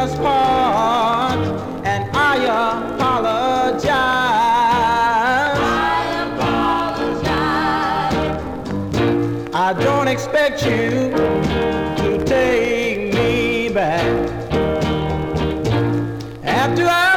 us part, and I apologize. I don't expect you to take me back after I